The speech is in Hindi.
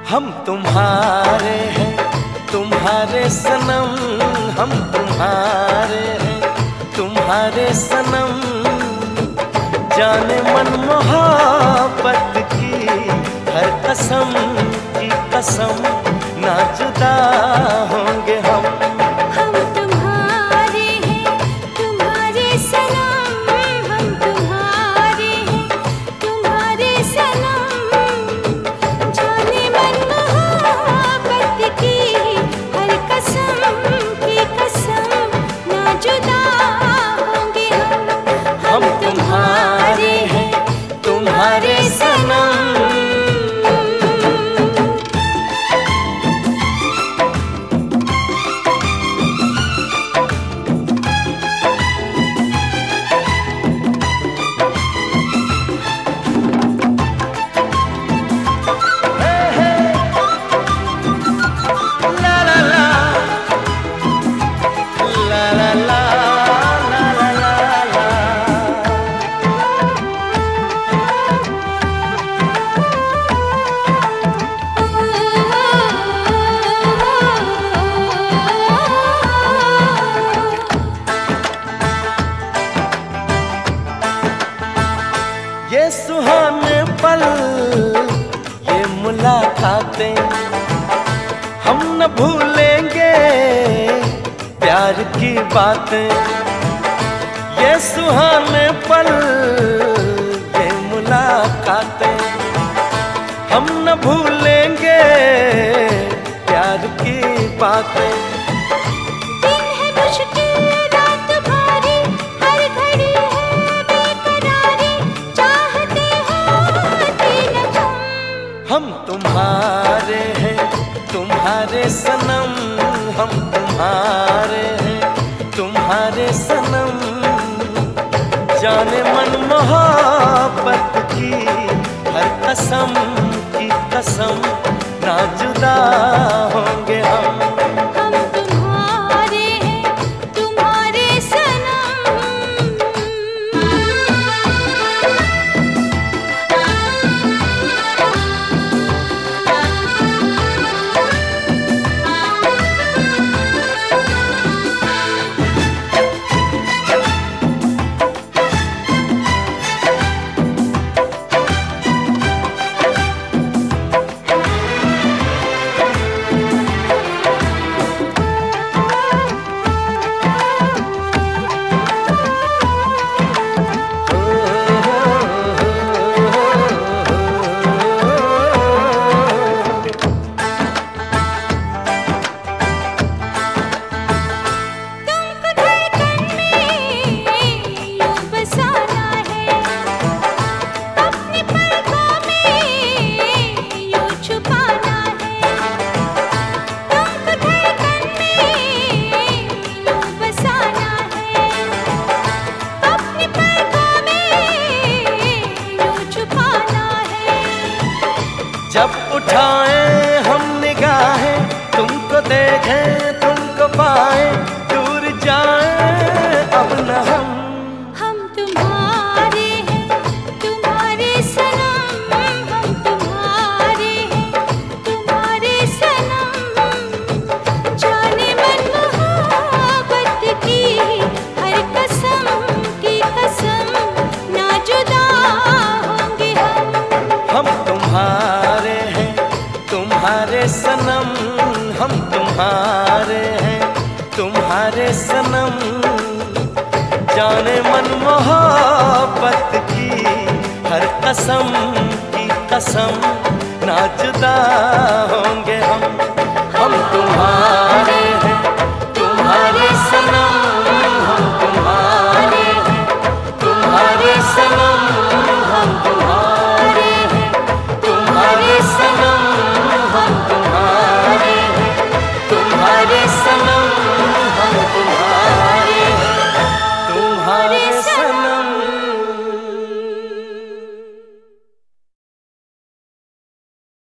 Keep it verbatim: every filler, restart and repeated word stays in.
हम तुम्हारे हैं, तुम्हारे सनम, हम तुम्हारे हैं, तुम्हारे सनम। जाने मन मोहब्बत की हर कसम की कसम, ना जुदा होंगे हम। हम तुम्हारे हैं, तुम्हारे सनम, हम तुम्हारे हैं, तुम्हारे सनम। जाने मन मोहब्बत की हर कसम की कसम, ना जुदा होंगे हम। हम तुम्हारे हैं, तुम्हारे सनम। ये सुहाने पल, ये मुलाकातें, हम न भूलेंगे प्यार की बातें। ये सुहाने पल, ये मुलाकातें, हम न भूलेंगे प्यार की बातें। दिन है मुश्किल, रात भारी, हर घड़ी है बेकरारी, चाहते होते न तुम। हम तुम्हारे हैं, तुम्हारे सनम, हम तुम्हारे हैं, तुम्हारे सनम। जाने मन मोहब्बत की हर कसम की कसम, ना जुदा होंगे हम। हम तुम्हारे हैं, तुम्हारे सनम। जब उठाएं हम निगाहें, तुमको देखें तुमको पाएं, दूर जाएं अब न हम। हम तुम्हारे हैं, तुम्हारे सनम, हम तुम्हारे हैं, तुम्हारे सनम। जाने मन मोहब्बत की हर कसम की कसम, ना जुदा होंगे हम। हम तुम्हारे हैं, तुम्हारे सनम, हम तुम्हारे हैं, तुम्हारे सनम। जाने मन मोहब्बत की हर कसम की कसम, ना जुदा होंगे हम। हम तुम्हारे